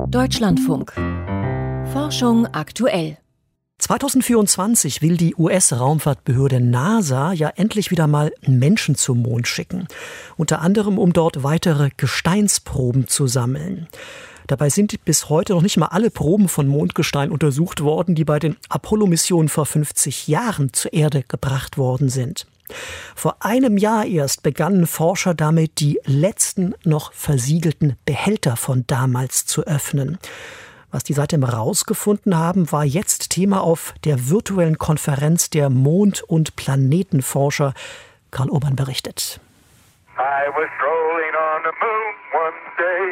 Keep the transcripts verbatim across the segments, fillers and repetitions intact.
Deutschlandfunk. Forschung aktuell. zweitausendvierundzwanzig will die U S-Raumfahrtbehörde NASA ja endlich wieder mal Menschen zum Mond schicken. Unter anderem, um dort weitere Gesteinsproben zu sammeln. Dabei sind bis heute noch nicht mal alle Proben von Mondgestein untersucht worden, die bei den Apollo-Missionen vor fünfzig Jahren zur Erde gebracht worden sind. Vor einem Jahr erst begannen Forscher damit, die letzten noch versiegelten Behälter von damals zu öffnen. Was die seitdem herausgefunden haben, war jetzt Thema auf der virtuellen Konferenz der Mond- und Planetenforscher. Karl Urban berichtet. I was strolling on the moon one day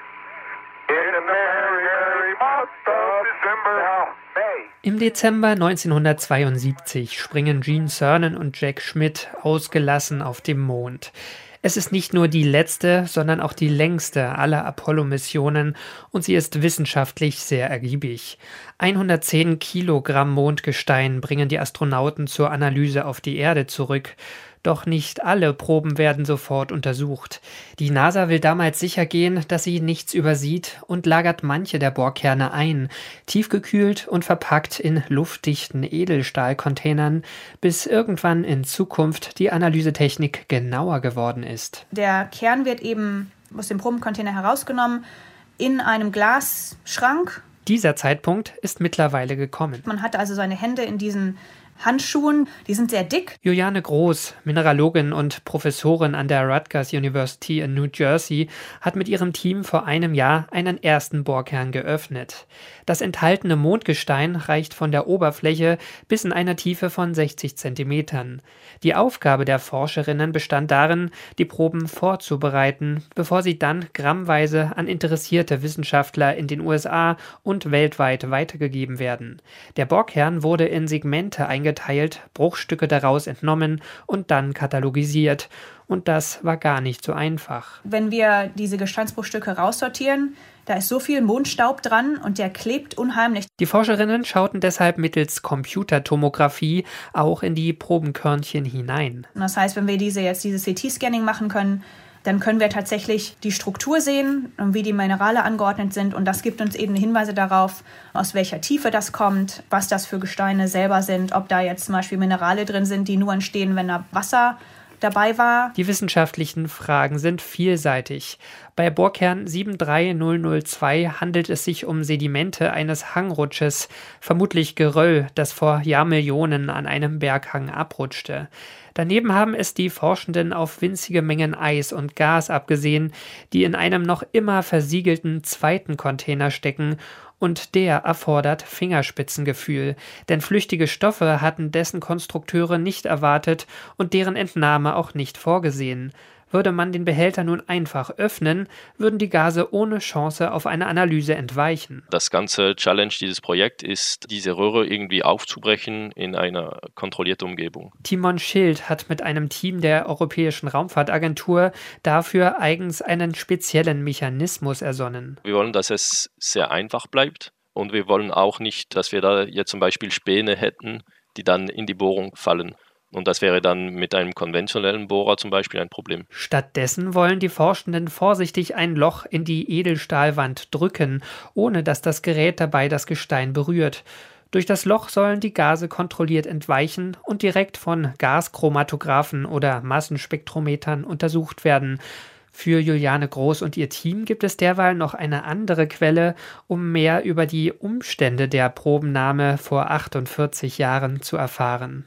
in a merry, merry month of December. Now, May. Im Dezember neunzehnhundertzweiundsiebzig springen Gene Cernan und Jack Schmitt ausgelassen auf dem Mond. Es ist nicht nur die letzte, sondern auch die längste aller Apollo-Missionen und sie ist wissenschaftlich sehr ergiebig. hundertzehn Kilogramm Mondgestein bringen die Astronauten zur Analyse auf die Erde zurück. Doch nicht alle Proben werden sofort untersucht. Die NASA will damals sicher gehen, dass sie nichts übersieht und lagert manche der Bohrkerne ein, tiefgekühlt und verpackt in luftdichten Edelstahlcontainern, bis irgendwann in Zukunft die Analysetechnik genauer geworden ist. Der Kern wird eben aus dem Probencontainer herausgenommen in einem Glasschrank. Dieser Zeitpunkt ist mittlerweile gekommen. Man hat also seine Hände in diesen Handschuhen, die sind sehr dick. Juliane Groß, Mineralogin und Professorin an der Rutgers University in New Jersey, hat mit ihrem Team vor einem Jahr einen ersten Bohrkern geöffnet. Das enthaltene Mondgestein reicht von der Oberfläche bis in eine Tiefe von sechzig Zentimetern. Die Aufgabe der Forscherinnen bestand darin, die Proben vorzubereiten, bevor sie dann grammweise an interessierte Wissenschaftler in den U S A und weltweit weitergegeben werden. Der Bohrkern wurde in Segmente eingeteilt, Bruchstücke daraus entnommen und dann katalogisiert. Und das war gar nicht so einfach. Wenn wir diese Gesteinsbruchstücke raussortieren, da ist so viel Mondstaub dran und der klebt unheimlich. Die Forscherinnen schauten deshalb mittels Computertomographie auch in die Probenkörnchen hinein. Das heißt, wenn wir diese jetzt dieses C T-Scanning machen können, dann können wir tatsächlich die Struktur sehen, wie die Minerale angeordnet sind. Und das gibt uns eben Hinweise darauf, aus welcher Tiefe das kommt, was das für Gesteine selber sind, ob da jetzt zum Beispiel Minerale drin sind, die nur entstehen, wenn da Wasser dabei war. Die wissenschaftlichen Fragen sind vielseitig. Bei Bohrkern sieben drei null null zwei handelt es sich um Sedimente eines Hangrutsches, vermutlich Geröll, das vor Jahrmillionen an einem Berghang abrutschte. Daneben haben es die Forschenden auf winzige Mengen Eis und Gas abgesehen, die in einem noch immer versiegelten zweiten Container stecken, und der erfordert Fingerspitzengefühl, denn flüchtige Stoffe hatten dessen Konstrukteure nicht erwartet und deren Entnahme auch nicht vorgesehen. Würde man den Behälter nun einfach öffnen, würden die Gase ohne Chance auf eine Analyse entweichen. Das ganze Challenge dieses Projekts ist, diese Röhre irgendwie aufzubrechen in einer kontrollierten Umgebung. Timon Schild hat mit einem Team der Europäischen Raumfahrtagentur dafür eigens einen speziellen Mechanismus ersonnen. Wir wollen, dass es sehr einfach bleibt und wir wollen auch nicht, dass wir da jetzt zum Beispiel Späne hätten, die dann in die Bohrung fallen. Und das wäre dann mit einem konventionellen Bohrer zum Beispiel ein Problem. Stattdessen wollen die Forschenden vorsichtig ein Loch in die Edelstahlwand drücken, ohne dass das Gerät dabei das Gestein berührt. Durch das Loch sollen die Gase kontrolliert entweichen und direkt von Gaschromatographen oder Massenspektrometern untersucht werden. Für Juliane Groß und ihr Team gibt es derweil noch eine andere Quelle, um mehr über die Umstände der Probennahme vor achtundvierzig Jahren zu erfahren.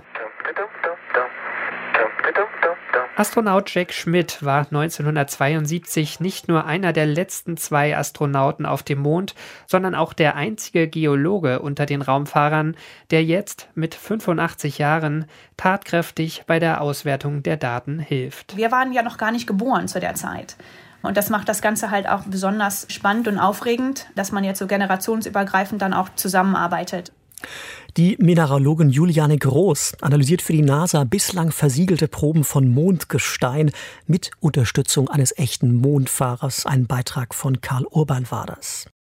Astronaut Jack Schmitt war neunzehnhundertzweiundsiebzig nicht nur einer der letzten zwei Astronauten auf dem Mond, sondern auch der einzige Geologe unter den Raumfahrern, der jetzt mit fünfundachtzig Jahren tatkräftig bei der Auswertung der Daten hilft. Wir waren ja noch gar nicht geboren zu der Zeit. Und das macht das Ganze halt auch besonders spannend und aufregend, dass man jetzt so generationsübergreifend dann auch zusammenarbeitet. Die Mineralogin Juliane Groß analysiert für die NASA bislang versiegelte Proben von Mondgestein mit Unterstützung eines echten Mondfahrers. Ein Beitrag von Karl Urban war das.